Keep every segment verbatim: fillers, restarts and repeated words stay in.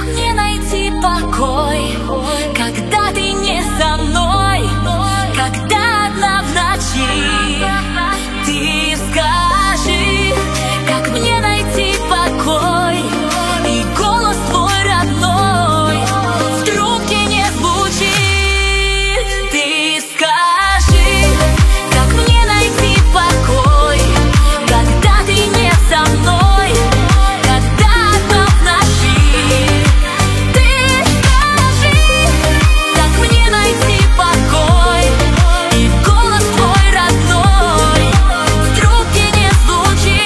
мне найти покой, когда ты не со мной, когда одна в ночи? Ты скажи, как мне найти покой, и голос твой родной в трубке не звучит. Ты скажи, как мне найти покой, когда ты не со мной, когда одна в ночи? Ты скажи, как мне найти покой, и голос твой родной в трубке не звучит.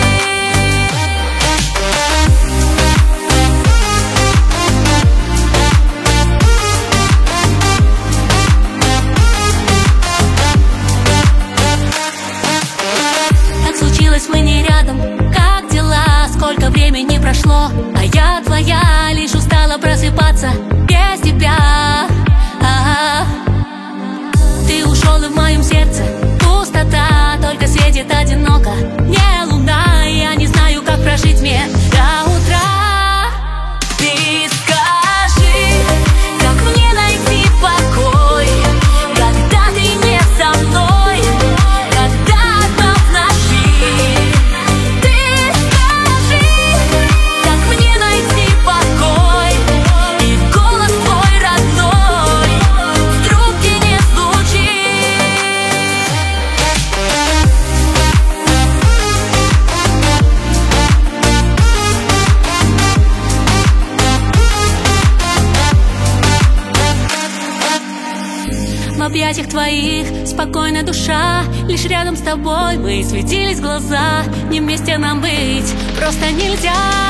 Так случилось, мы не рядом. Как дела? Сколько времени прошло? А я твоя, лишь устала просыпаться без тебя. А-а-а. Ты ушел, и в моем сердце пустота, только светит одиноко не луна. Я не знаю, как прожить мне до утра. Ты скажи, как мне найти покой, когда ты не со мной, когда одна в ночи? Ты скажи, как мне найти покой, и голос твой родной в трубке не звучит. В объятиях твоих спокойная душа, лишь рядом с тобой мы светились глаза. Не вместе нам быть просто нельзя.